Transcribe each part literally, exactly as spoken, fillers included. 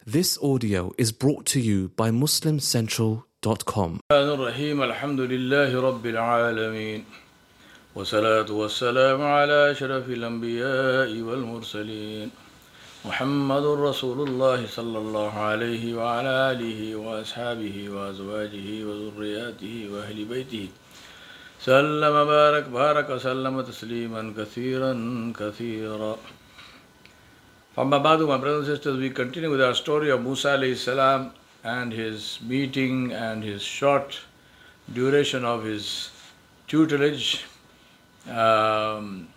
This audio is brought to you by muslim central dot com. الرحيم الحمد لله رب العالمين والصلاة والسلام على أشرف الأنبياء والمرسلين محمد رسول الله صلى الله عليه وعلى آله وأصحابه وأزواجه وذرياته وأهل بيته سلم بارك بارك وسلم تسليما كثيرا كثيرا. Amma Badu, my brothers and sisters, we continue with our story of Musa alayhi salam and his meeting and his short duration of his tutelage um,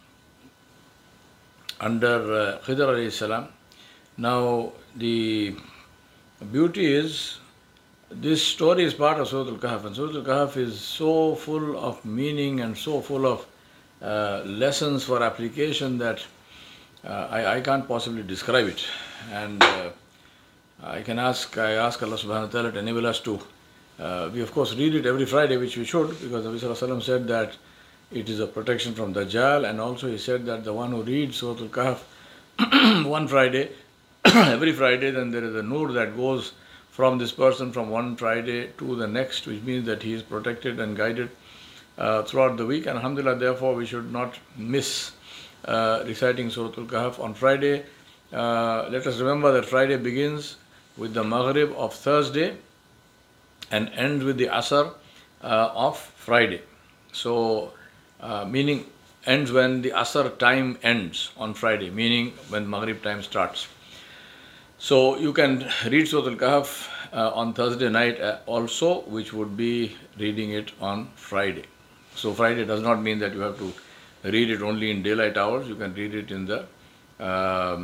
under uh, Khidr alayhi salam. Now, the beauty is, this story is part of Surah Al-Kahf, and Surah Al-Kahf is so full of meaning and so full of uh, lessons for application that Uh, I, I can't possibly describe it, and uh, I can ask, I ask Allah subhanahu wa ta'ala to enable us to, uh, we of course read it every Friday, which we should, because Nabi sallallahu alaihi wasallam said that it is a protection from Dajjal, and also he said that the one who reads Surah Al-Kahf one Friday, every Friday, then there is a nur that goes from this person from one Friday to the next, which means that he is protected and guided uh, throughout the week, and alhamdulillah, therefore we should not miss Uh, reciting Surah Al-Kahf on Friday. Uh, let us remember that Friday begins with the Maghrib of Thursday and ends with the Asr uh, of Friday. So, uh, meaning ends when the Asr time ends on Friday, meaning when Maghrib time starts. So, you can read Surah Al-Kahf uh, on Thursday night uh, also, which would be reading it on Friday. So, Friday does not mean that you have to read it only in daylight hours. You can read it in the um,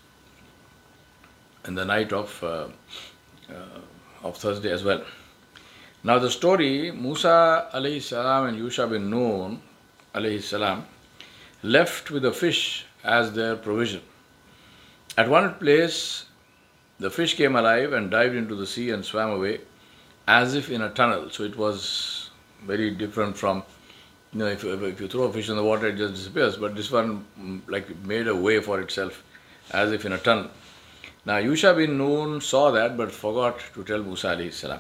in the night of uh, uh, of Thursday as well. Now the story, Musa alayhi salam and Yusha bin Nun alayhi salam left with a fish as their provision. At one place, the fish came alive and dived into the sea and swam away as if in a tunnel. So it was very different from, you know, if, if you throw a fish in the water, it just disappears. But this one, like, made a way for itself, as if in a tunnel. Now, Yusha bin Nun saw that, but forgot to tell Musa alayhi salam.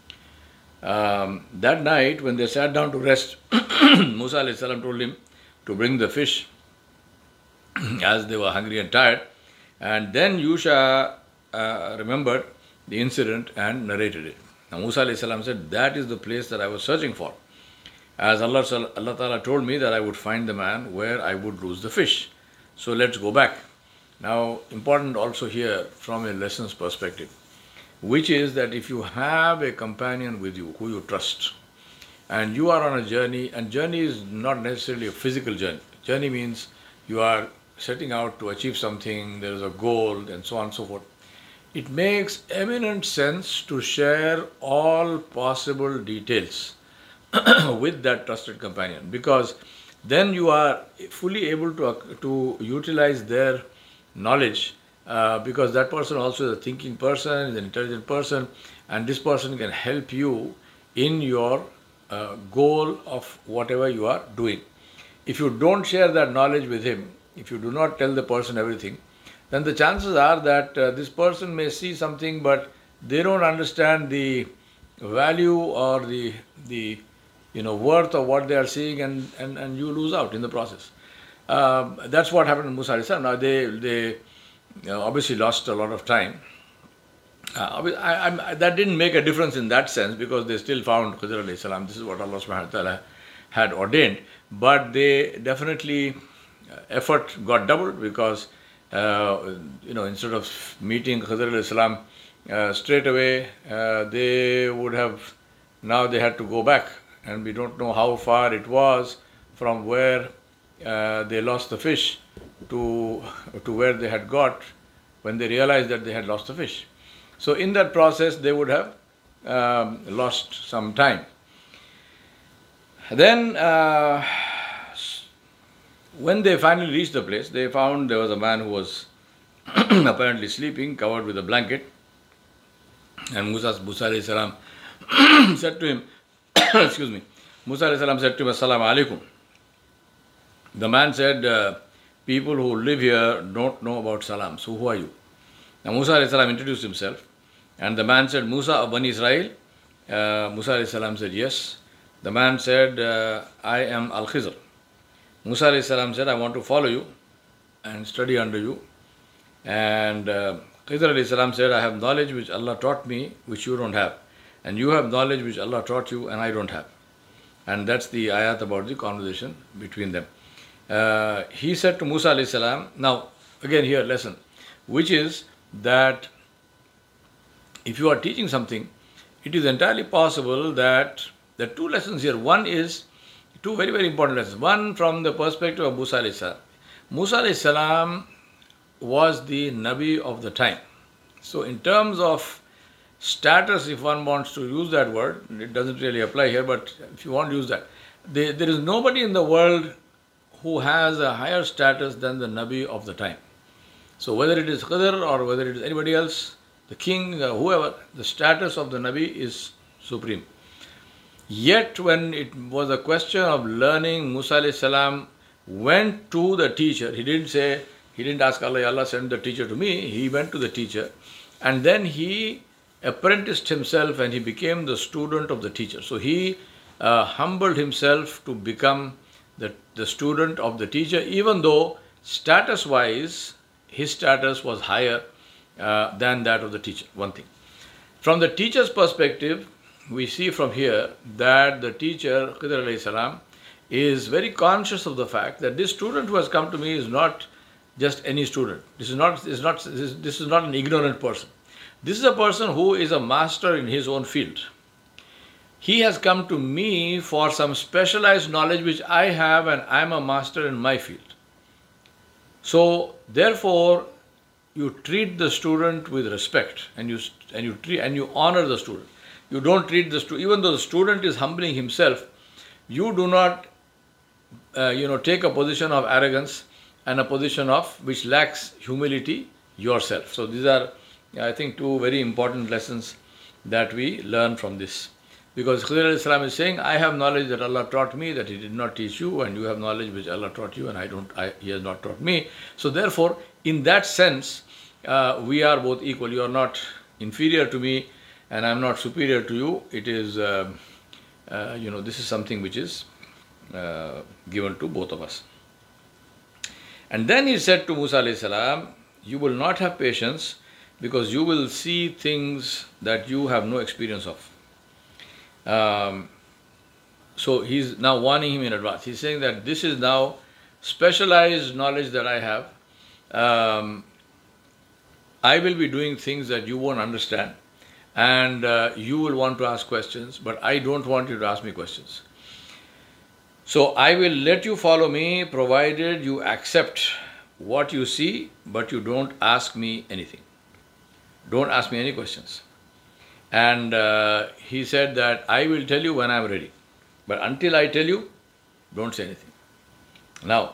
Um, that night, when they sat down to rest, Musa alayhi salam told him to bring the fish, as they were hungry and tired. And then Yusha uh, remembered the incident and narrated it. Now, Musa alayhi salam said, that is the place that I was searching for. As Allah, Allah Ta'ala told me that I would find the man where I would lose the fish. So let's go back. Now, important also here from a lessons perspective, which is that if you have a companion with you who you trust, and you are on a journey, and journey is not necessarily a physical journey. Journey means you are setting out to achieve something, there is a goal, and so on and so forth. It makes eminent sense to share all possible details with that trusted companion, because then you are fully able to to utilize their knowledge, uh, because that person also is a thinking person, is an intelligent person, and this person can help you in your uh, goal of whatever you are doing. If you don't share that knowledge with him, if you do not tell the person everything, then the chances are that uh, this person may see something, but they don't understand the value or the the you know, worth of what they are seeing, and, and, and you lose out in the process. Um, that's what happened to Musa alayhi salam. Now they, they you know, obviously lost a lot of time. Uh, I, I, that didn't make a difference in that sense, because they still found Khidr alayhi salam. This is what Allah subhanahu wa ta'ala had ordained. But they definitely, uh, effort got doubled, because uh, you know, instead of meeting Khidr alayhi salam uh, straight away, uh, they would have, now they had to go back. And we don't know how far it was from where uh, they lost the fish to, to where they had got when they realized that they had lost the fish. So in that process, they would have um, lost some time. Then, uh, when they finally reached the place, they found there was a man who was apparently sleeping, covered with a blanket. And Musa, Musa alayhi salam said to him, excuse me, Musa alayhi salam said to him, Assalamu alaikum. The man said, uh, people who live here don't know about salam, so who are you? Now Musa alayhi salam introduced himself, and the man said, Musa of Bani Israel. Uh, Musa alayhi salam said, yes. The man said, uh, I am Al-Khizr. Musa alayhi salam said, I want to follow you and study under you. And uh, Khizr alayhi salam said, I have knowledge which Allah taught me, which you don't have. And you have knowledge which Allah taught you, and I don't have. And that's the ayat about the conversation between them. Uh, he said to Musa alayhi salam, now again here lesson, which is that if you are teaching something, it is entirely possible that there are two lessons here. One is, two very, very important lessons. One from the perspective of Musa alayhi salam. Musa alayhi salam was the Nabi of the time. So in terms of status, if one wants to use that word, it doesn't really apply here, but if you want to use that, there, there is nobody in the world who has a higher status than the Nabi of the time. So whether it is Khidr or whether it is anybody else, the king, uh, whoever, the status of the Nabi is supreme. Yet when it was a question of learning, Musa alayhi salam went to the teacher. He didn't say, he didn't ask Allah, Allah send the teacher to me. He went to the teacher, and then he apprenticed himself and he became the student of the teacher. So he uh, humbled himself to become the, the student of the teacher, even though status-wise, his status was higher uh, than that of the teacher, one thing. From the teacher's perspective, we see from here that the teacher, Khidr alayhi salam, is very conscious of the fact that this student who has come to me is not just any student. This is not, this is not, this is, this is not an ignorant person. This is a person who is a master in his own field. He has come to me for some specialized knowledge which I have, and I am a master in my field. So therefore, you treat the student with respect, and you and you treat and you honor the student. You don't treat the student, even though the student is humbling himself, you do not, uh, you know, take a position of arrogance and a position of which lacks humility yourself. So these are, I think, two very important lessons that we learn from this. Because Khidr alayhi salam is saying, I have knowledge that Allah taught me that He did not teach you, and you have knowledge which Allah taught you, and I don't, I, He has not taught me. So therefore, in that sense, uh, we are both equal. You are not inferior to me, and I am not superior to you. It is, uh, uh, you know, this is something which is uh, given to both of us. And then he said to Musa alayhi salam, you will not have patience because you will see things that you have no experience of. Um, so he's now warning him in advance. He's saying that this is now specialized knowledge that I have. Um, I will be doing things that you won't understand, and uh, you will want to ask questions, but I don't want you to ask me questions. So I will let you follow me provided you accept what you see, but you don't ask me anything. Don't ask me any questions. And uh, he said that I will tell you when I am ready. But until I tell you, don't say anything. Now,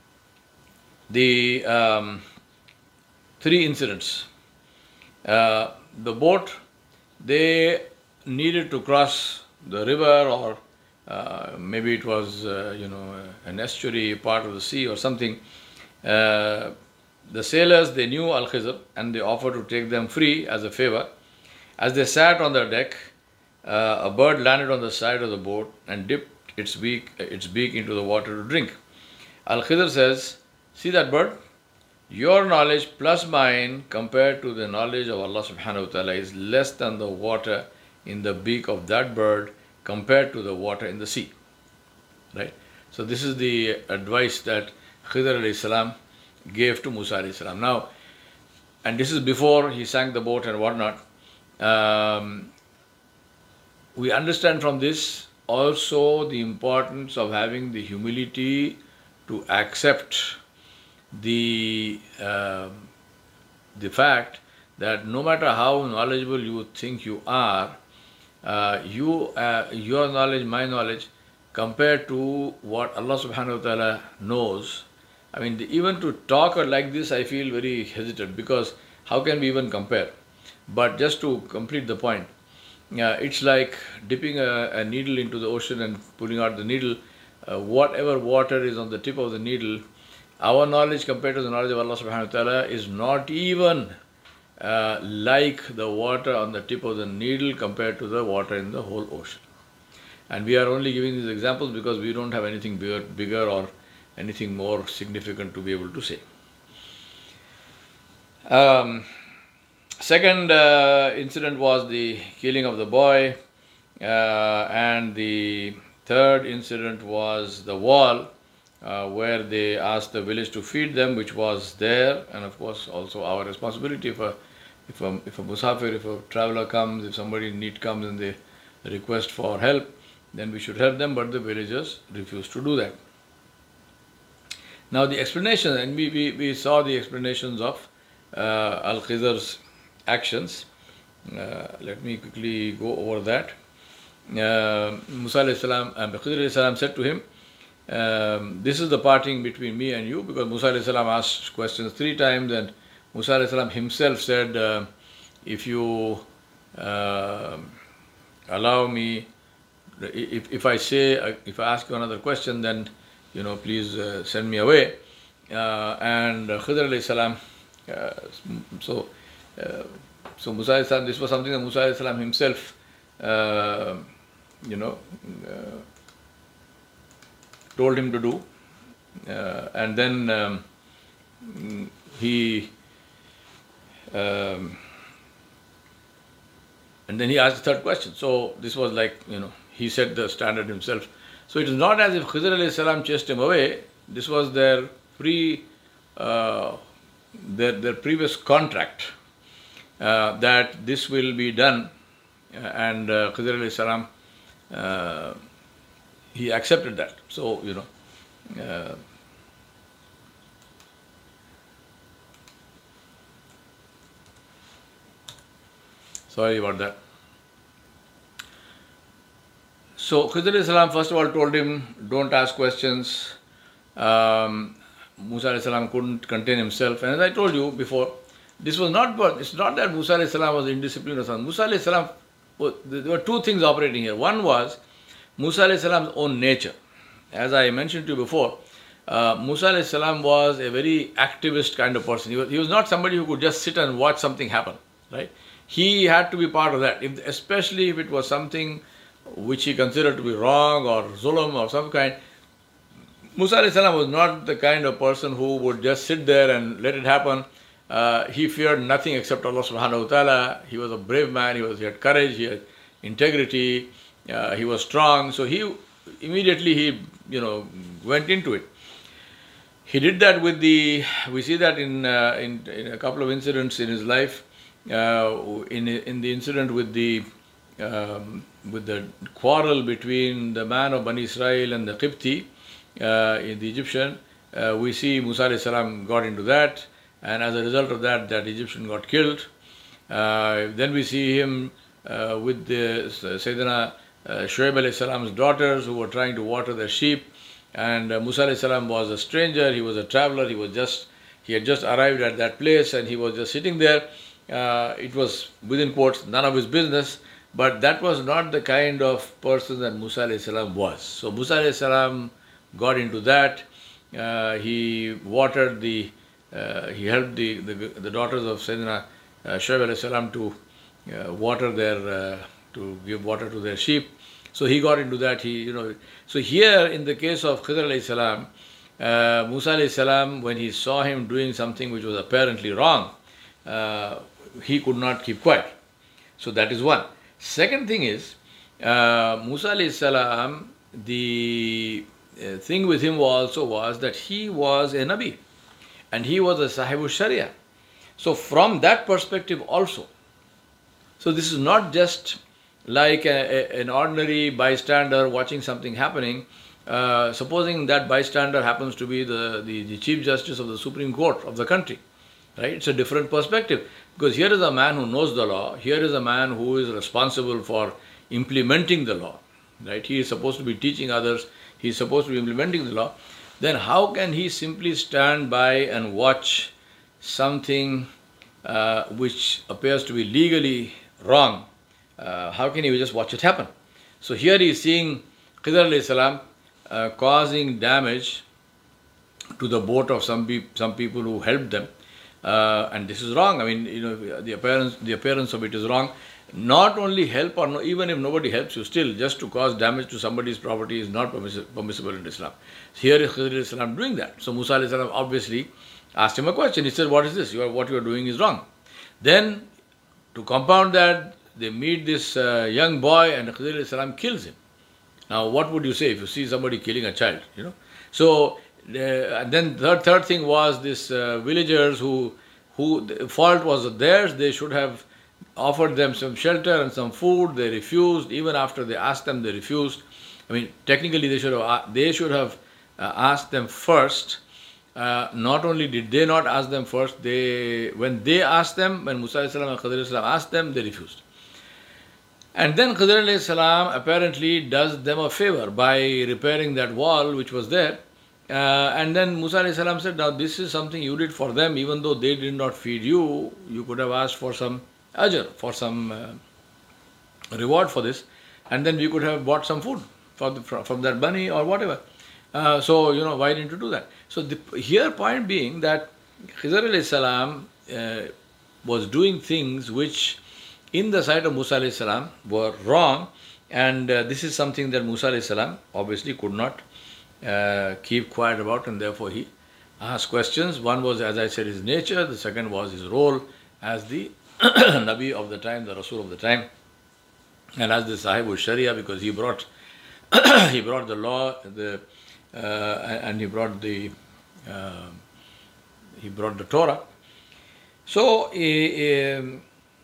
the um, three incidents. Uh, the boat, they needed to cross the river, or uh, maybe it was, uh, you know, an estuary part of the sea or something. Uh, the sailors, they knew Al-Khizr, and they offered to take them free as a favor. As they sat on the deck, uh, a bird landed on the side of the boat and dipped its beak, its beak into the water to drink. Al-Khidr says, see that bird? Your knowledge plus mine compared to the knowledge of Allah subhanahu wa ta'ala is less than the water in the beak of that bird compared to the water in the sea. Right? So this is the advice that Khidr alayhi salam gave to Musa alayhi salam. Now, and this is before he sank the boat and whatnot. Um, we understand from this also the importance of having the humility to accept the uh, the fact that no matter how knowledgeable you think you are, uh, you uh, your knowledge, my knowledge, compared to what Allah subhanahu wa ta'ala knows. I mean, even to talk like this, I feel very hesitant, because how can we even compare? But just to complete the point, uh, it's like dipping a, a needle into the ocean and pulling out the needle. Uh, whatever water is on the tip of the needle, our knowledge compared to the knowledge of Allah subhanahu wa ta'ala is not even uh, like the water on the tip of the needle compared to the water in the whole ocean. And we are only giving these examples because we don't have anything bigger, bigger or anything more significant to be able to say. Um, second uh, incident was the killing of the boy, uh, and the third incident was the wall, uh, where they asked the village to feed them, which was there, and of course also our responsibility. If a if a if a musafir, if a traveler comes, if somebody in need comes and they request for help, then we should help them. But the villagers refused to do that. Now the explanation, and we we, we saw the explanations of uh, Al-Khidr's actions. Uh, let me quickly go over that. Uh, Musa alayhi salam, uh, Khidr alayhi salam said to him, um, this is the parting between me and you, because Musa alayhi salam asked questions three times, and Musa alayhi salam himself said, uh, if you uh, allow me, if, if I say, if I ask you another question, then, you know, please uh, send me away. Uh, and uh, Khidr alayhi salam, uh, so, uh, so Musa alayhi salam, this was something that Musa alayhi salam himself, uh, you know, uh, told him to do. Uh, and then um, he, um, and then he asked the third question. So this was like, you know, he set the standard himself. So it is not as if Khidr alayhi salam chased him away. This was their pre, uh, their, their previous contract, uh, that this will be done. And uh, Khidr alayhi salam, uh, he accepted that. So, you know, uh, sorry about that. So Khidr alayhi salam first of all told him, don't ask questions. Um, Musa alayhi salam couldn't contain himself. And as I told you before, this was not, it's not that Musa alayhi salam was indisciplined or something. Musa alayhi salam, there were two things operating here. One was Musa alayhi salam's own nature. As I mentioned to you before, uh, Musa alayhi salam was a very activist kind of person. He was, he was not somebody who could just sit and watch something happen, right? He had to be part of that, if, especially if it was something which he considered to be wrong or zulm or some kind. Musa alayhi salam was not the kind of person who would just sit there and let it happen. Uh, he feared nothing except Allah subhanahu wa ta'ala. He was a brave man, he, was, he had courage, he had integrity, uh, he was strong. So he immediately, he, you know, went into it. He did that with the, we see that in, uh, in, in a couple of incidents in his life. Uh, in, in the incident with the, um, with the quarrel between the man of Bani Israel and the Qibti, uh, in the Egyptian, uh, we see Musa alayhi salam got into that. And as a result of that, that Egyptian got killed. Uh, then we see him uh, with the Sayyidina uh, Shuaib alayhi salam's daughters who were trying to water their sheep. And uh, Musa alayhi salam was a stranger, he was a traveler, he was just, he had just arrived at that place and he was just sitting there. Uh, it was, within quotes, none of his business. But that was not the kind of person that Musa alayhi salam was. So Musa alayhi salam got into that. Uh, he watered the Uh, he helped the, the, the daughters of Sayyidina uh, Shuaib alayhi salam to uh, water their, uh, to give water to their sheep. So he got into that. He, you know, so here in the case of Khidr alayhi salam, uh, Musa alayhi salam, when he saw him doing something which was apparently wrong, uh, he could not keep quiet. So that is one. Second thing is, uh, Musa alayhi salam, the uh, thing with him also was that he was a Nabi. And he was a Sahibu Sharia. So from that perspective also. So this is not just like a, a, an ordinary bystander watching something happening. Uh, supposing that bystander happens to be the, the, the Chief Justice of the Supreme Court of the country. Right? It's a different perspective. Because here is a man who knows the law. Here is a man who is responsible for implementing the law. Right? He is supposed to be teaching others. He is supposed to be implementing the law. Then how can he simply stand by and watch something uh, which appears to be legally wrong? Uh, how can he just watch it happen? So here he is seeing Khidr alayhi salam uh, causing damage to the boat of some, pe some people who helped them. uh, and this is wrong. I mean, you know, the appearance the appearance of it is wrong. Not only help or no, even if nobody helps you, still just to cause damage to somebody's property is not permiss- permissible in Islam. Here is Khidr alayhi salam doing that. So Musa alayhi salam obviously asked him a question. He said, "What is this? You are, what you are doing is wrong." Then, to compound that, they meet this uh, young boy, and Khidr alayhi salam kills him. Now, what would you say if you see somebody killing a child? You know. So, uh, and then third third thing was this uh, villagers who who the fault was theirs. They should have offered them some shelter and some food. They refused. Even after they asked them, they refused. I mean, technically, they should have they should have uh, asked them first. Uh, not only did they not ask them first, they when they asked them, when Musa alayhi salam and Khidr alayhi salam asked them, they refused. And then Khidr alayhi salam apparently does them a favor by repairing that wall which was there. Uh, and then Musa alayhi salam said, now this is something you did for them, even though they did not feed you, you could have asked for some ajr, for some uh, reward for this, and then we could have bought some food for the, from, from that money or whatever. Uh, so, you know, why didn't you do that? So, the, here point being that Khidr alayhi salam uh, was doing things which in the sight of Musa alayhi salam were wrong, and uh, this is something that Musa alayhi salam obviously could not uh, keep quiet about, and therefore he asked questions. One was, as I said, his nature. The second was his role as the Nabi of the time, the Rasul of the time, and as the Sahib of Sharia, because he brought he brought the law, the uh, and he brought the uh, he brought the Torah. So uh,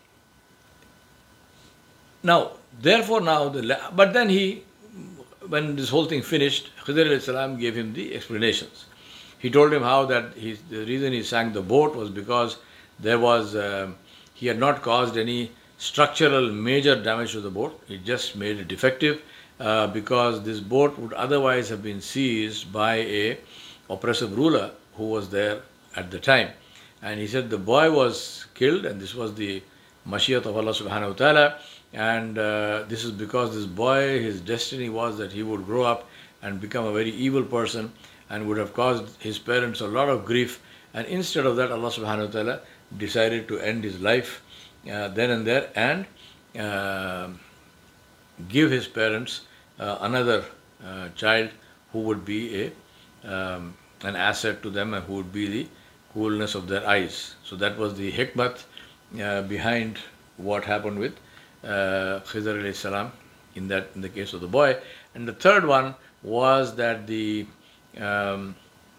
now, therefore, now the but then he, when this whole thing finished, Khidr alayhi salam gave him the explanations. He told him how that he, the reason he sank the boat was because there was uh, he had not caused any structural major damage to the boat. He just made it defective uh, because this boat would otherwise have been seized by a oppressive ruler who was there at the time. And he said the boy was killed, and this was the Mashiach of Allah subhanahu wa ta'ala. And uh, this is because this boy, his destiny was that he would grow up and become a very evil person and would have caused his parents a lot of grief. And instead of that, Allah subhanahu wa ta'ala decided to end his life uh, then and there and uh, give his parents uh, another uh, child who would be a um, an asset to them and who would be the coolness of their eyes. So that was the hikmat uh, behind what happened with uh, Khidr alayhi salam in that in the case of the boy. And the third one was that the um,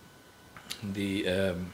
the um,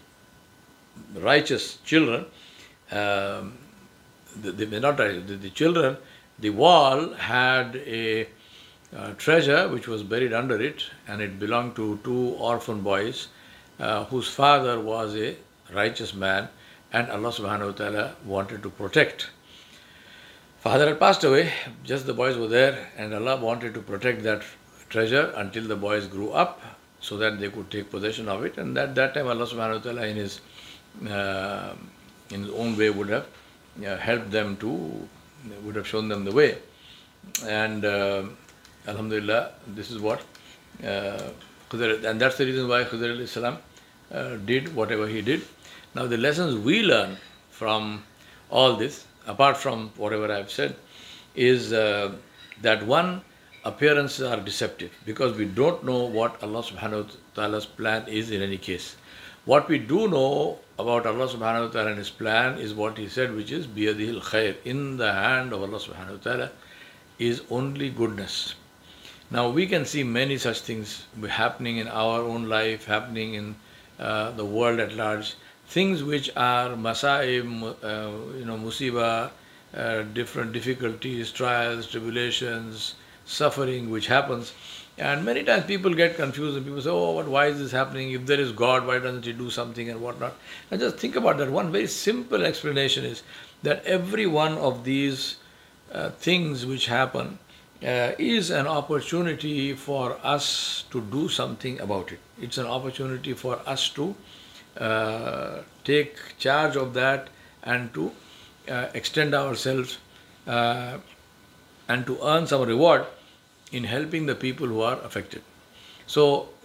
righteous children, um, the, the not the, the children, the wall had a uh, treasure which was buried under it, and it belonged to two orphan boys uh, whose father was a righteous man, and Allah subhanahu wa ta'ala wanted to protect. Father had passed away, just the boys were there, and Allah wanted to protect that treasure until the boys grew up so that they could take possession of it. And at that time Allah subhanahu wa ta'ala in his uh, in his own way would have uh, helped them to, would have shown them the way. And uh, Alhamdulillah, this is what uh, Khidr, and that's the reason why Khidr alayhi salam uh, did whatever he did. Now the lessons we learn from all this, apart from whatever I have said, is uh, that one, appearances are deceptive because we don't know what Allah subhanahu wa ta'ala's plan is in any case. What we do know about Allah subhanahu wa ta'ala and his plan is what he said, which is biyadihil khair, in the hand of Allah subhanahu wa ta'ala is only goodness. Now we can see many such things happening in our own life, happening in uh, the world at large, things which are masa'ib, uh, you know, musiba, uh, different difficulties, trials, tribulations, suffering which happens. And many times people get confused and people say, oh, but why is this happening? If there is God, why doesn't he do something and whatnot? And just think about that. One very simple explanation is that every one of these uh, things which happen uh, is an opportunity for us to do something about it. It's an opportunity for us to uh, take charge of that and to uh, extend ourselves uh, and to earn some reward in helping the people who are affected. So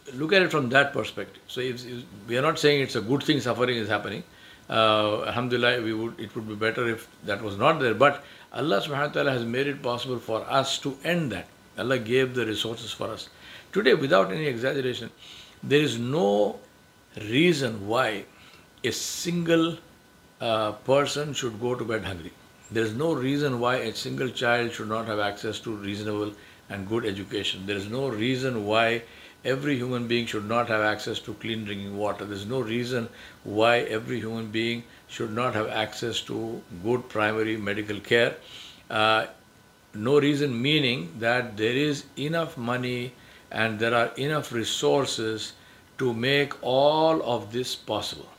look at it from that perspective. So if, if we are not saying it's a good thing suffering is happening. Uh, Alhamdulillah, we would, it would be better if that was not there. But Allah subhanahu wa ta'ala has made it possible for us to end that. Allah gave the resources for us. Today, without any exaggeration, there is no reason why a single uh, person should go to bed hungry. There is no reason why a single child should not have access to reasonable and good education. There is no reason why every human being should not have access to clean drinking water. There is no reason why every human being should not have access to good primary medical care. Uh, no reason meaning that there is enough money and there are enough resources to make all of this possible.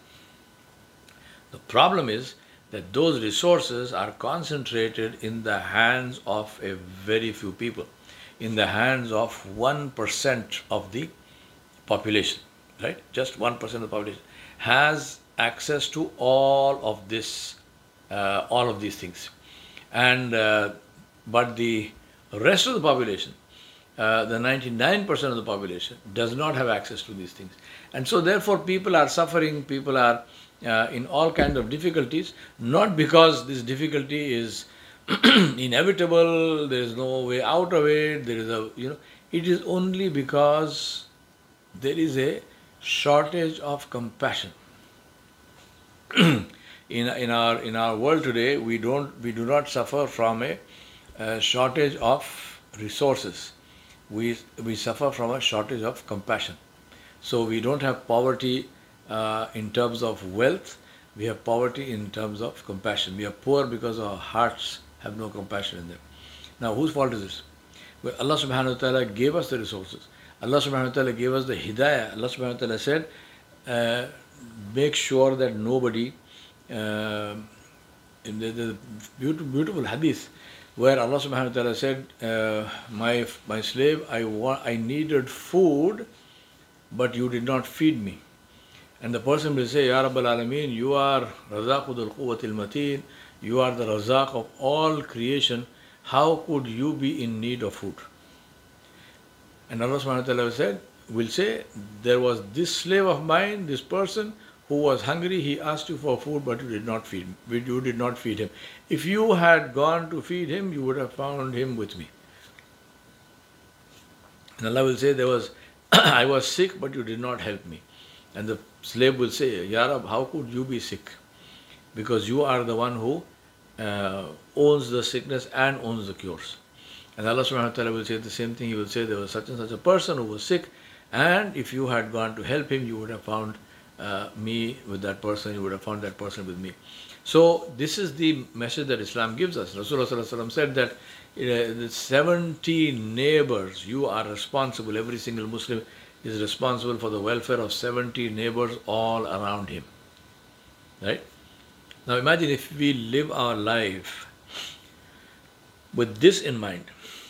The problem is that those resources are concentrated in the hands of a very few people, in the hands of one percent of the population, right? Just one percent of the population has access to all of this, uh, all of these things. And, uh, but the rest of the population, uh, the ninety-nine percent of the population does not have access to these things. And so therefore people are suffering, people are uh, in all kinds of difficulties, not because this difficulty is inevitable, there is no way out of it, there is a, you know, it is only because there is a shortage of compassion. in, in, our, in our world today, we, don't, we do not suffer from a, a shortage of resources. We, we suffer from a shortage of compassion. So we don't have poverty uh, in terms of wealth, we have poverty in terms of compassion. We are poor because our hearts have no compassion in them. Now, whose fault is this? Well, Allah subhanahu wa ta'ala gave us the resources. Allah subhanahu wa ta'ala gave us the hidayah. Allah subhanahu wa ta'ala said, uh, make sure that nobody, uh, in the, the beautiful, beautiful hadith, where Allah subhanahu wa ta'ala said, uh, my, my slave, I, wa- I needed food, but you did not feed me. And the person will say, Ya Rabbal Alameen, you are Razaqudul Quwwatil Mateen, you are the Razaq of all creation, how could you be in need of food? And Allah subhanahu wa ta'ala said, will say, there was this slave of mine, this person who was hungry, he asked you for food, but you did not feed him. You did not feed him. If you had gone to feed him, you would have found him with me. And Allah will say, there was, I was sick, but you did not help me. And the slave will say, Ya Rab, how could you be sick? Because you are the one who uh, owns the sickness and owns the cures. And Allah subhanahu wa ta'ala will say the same thing. He will say, there was such and such a person who was sick, and if you had gone to help him, you would have found uh, me with that person, you would have found that person with me. So this is the message that Islam gives us. Rasulullah sallallahu alaihi wasallam said that uh, the seventy neighbors, you are responsible, every single Muslim is responsible for the welfare of seventy neighbors all around him. Right? Now imagine if we live our life with this in mind.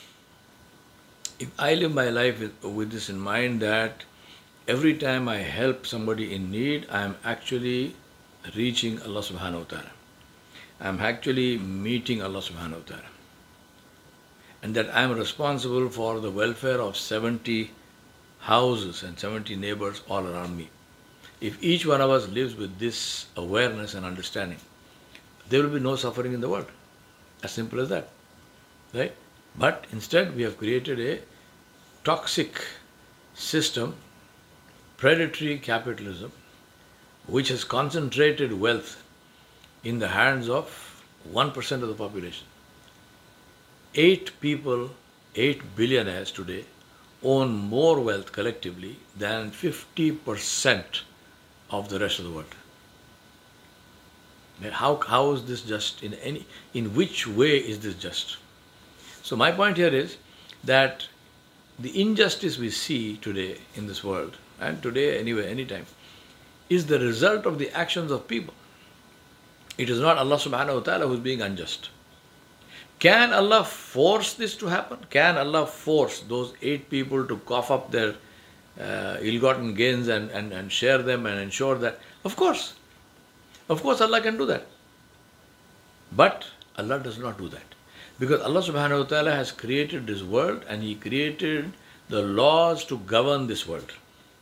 If I live my life with, with this in mind, that every time I help somebody in need, I am actually reaching Allah subhanahu wa ta'ala. I am actually meeting Allah subhanahu wa ta'ala. And that I am responsible for the welfare of seventy houses and seventy neighbors all around me. If each one of us lives with this awareness and understanding, there will be no suffering in the world. As simple as that. Right? But instead we have created a toxic system, predatory capitalism, which has concentrated wealth in the hands of one percent of the population. Eight people, eight billionaires today, own more wealth collectively than fifty percent of the rest of the world. How, how is this just? In any, in which way is this just? So my point here is that the injustice we see today in this world, and today anyway, anytime, is the result of the actions of people. It is not Allah subhanahu wa ta'ala who is being unjust. Can Allah force this to happen? Can Allah force those eight people to cough up their uh, ill-gotten gains and, and, and share them and ensure that? Of course. Of course Allah can do that. But Allah does not do that. Because Allah subhanahu wa ta'ala has created this world and He created the laws to govern this world.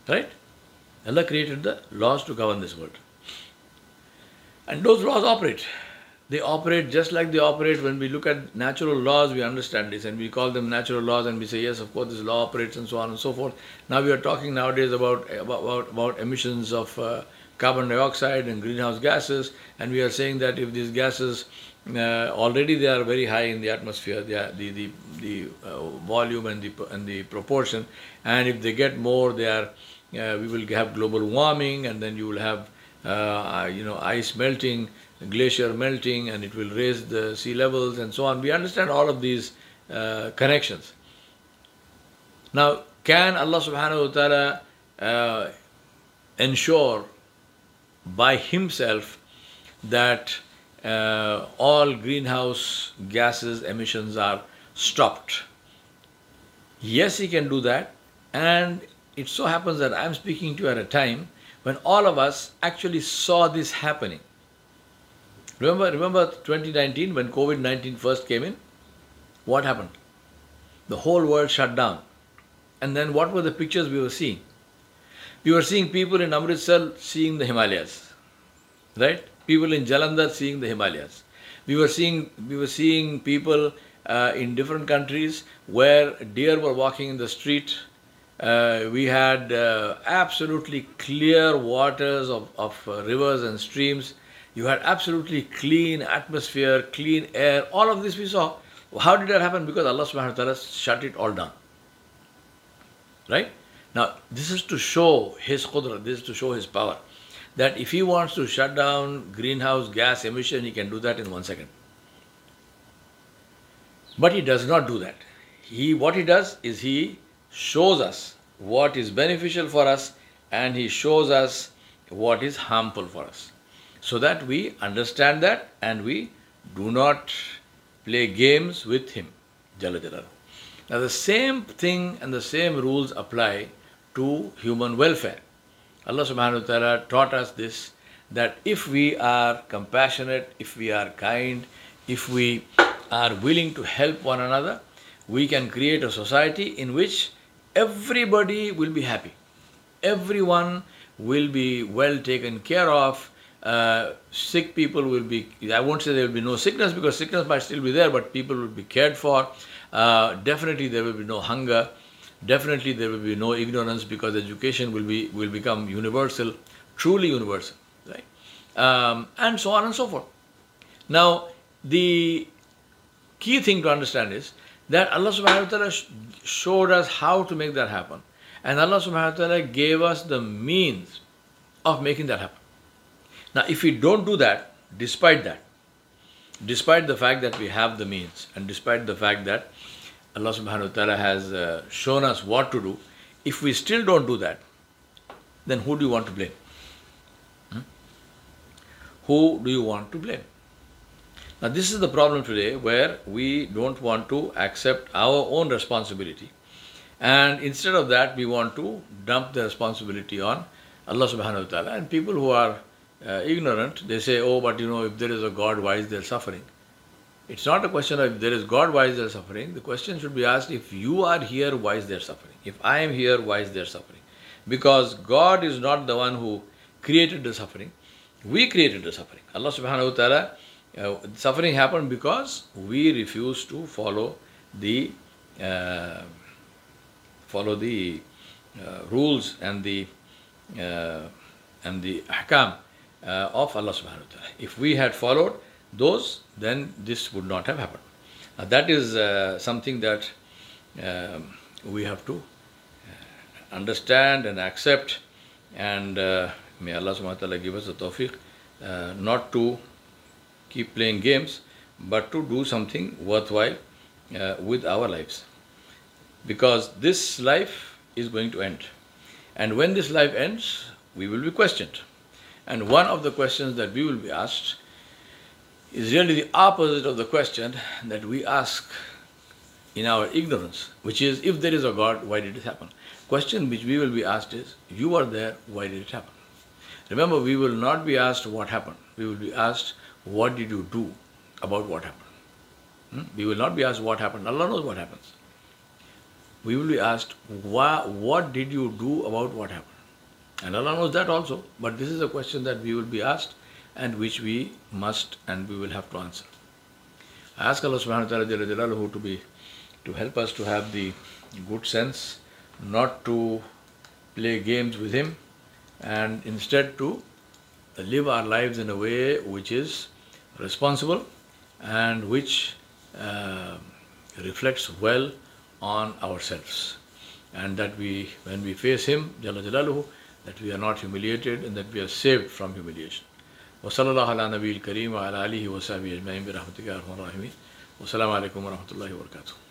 Right? Allah created the laws to govern this world. And those laws operate. They operate just like they operate when we look at natural laws, we understand this and we call them natural laws and we say, yes, of course, this law operates and so on and so forth. Now we are talking nowadays about, about, about emissions of uh, carbon dioxide and greenhouse gases, and we are saying that if these gases, uh, already they are very high in the atmosphere, they are, the, the, the uh, volume and the, and the proportion, and if they get more, they are, uh, we will have global warming, and then you will have uh, you know, ice melting, glacier melting, and it will raise the sea levels and so on. We understand all of these uh, connections. Now, can Allah subhanahu wa ta'ala uh, ensure by Himself that uh, all greenhouse gases emissions are stopped? Yes, He can do that, and it so happens that I am speaking to you at a time when all of us actually saw this happening. Remember, remember twenty nineteen when COVID nineteen first came in? What happened? The whole world shut down. And then what were the pictures we were seeing? We were seeing people in Amritsar seeing the Himalayas, right? People in Jalandhar seeing the Himalayas. We were seeing, we were seeing people uh, in different countries where deer were walking in the street. Uh, we had uh, absolutely clear waters of, of uh, rivers and streams. You had absolutely clean atmosphere, clean air. All of this we saw. How did that happen? Because Allah subhanahu wa ta'ala shut it all down. Right? Now, this is to show His qudra, this is to show His power. That if He wants to shut down greenhouse gas emission, He can do that in one second. But He does not do that. He, what He does is He shows us what is beneficial for us and He shows us what is harmful for us, so that we understand that and we do not play games with Him. Jalla Jalaluhu. Now the same thing and the same rules apply to human welfare. Allah subhanahu wa ta'ala taught us this, that if we are compassionate, if we are kind, if we are willing to help one another, we can create a society in which everybody will be happy. Everyone will be well taken care of. Uh, sick people will be, I won't say there will be no sickness, because sickness might still be there, but people will be cared for. Uh, definitely there will be no hunger. Definitely there will be no ignorance, because education will be will become universal, truly universal, right? Um, and so on and so forth. Now, the key thing to understand is that Allah subhanahu wa ta'ala showed us how to make that happen. And Allah subhanahu wa ta'ala gave us the means of making that happen. Now, if we don't do that, despite that, despite the fact that we have the means, and despite the fact that Allah subhanahu wa ta'ala has uh, shown us what to do, if we still don't do that, then who do you want to blame? Hmm? Who do you want to blame? Now, this is the problem today, where we don't want to accept our own responsibility. And instead of that, we want to dump the responsibility on Allah subhanahu wa ta'ala. And people who are uh, ignorant, they say, oh, but you know, if there is a God, why is there suffering? It's not a question of if there is God, why is there suffering? The question should be asked, if you are here, why is there suffering? If I am here, why is there suffering? Because God is not the one who created the suffering. We created the suffering. Allah subhanahu wa ta'ala, uh, suffering happened because we refused to follow the uh, follow the uh, rules and the uh, and the ahkam uh, of Allah subhanahu wa ta'ala. If we had followed those, then this would not have happened. Now, that is uh, something that um, we have to uh, understand and accept, and uh, may Allah subhanahu wa ta'ala give us the tawfiq uh, not to keep playing games, but to do something worthwhile uh, with our lives. Because this life is going to end. And when this life ends, we will be questioned. And one of the questions that we will be asked is really the opposite of the question that we ask in our ignorance, which is, if there is a God, why did it happen? Question which we will be asked is, you are there, why did it happen? Remember, we will not be asked what happened. We will be asked, what did you do about what happened? Hmm? We will not be asked what happened. Allah knows what happens. We will be asked, why, what did you do about what happened? And Allah knows that also. But this is a question that we will be asked and which we must and we will have to answer. I ask Allah subhanahu wa ta'ala Jalla Jalaluhu to be to help us to have the good sense, not to play games with Him, and instead to live our lives in a way which is responsible and which uh, reflects well on ourselves. And that we, when we face Him, Jalla Jalaluhu, that we are not humiliated and that we are saved from humiliation. وصلى الله على نبي الكريم وعلى آله وصحبه أجمعين برحمتك يا أرحم الراحمين. والسلام عليكم ورحمة الله وبركاته.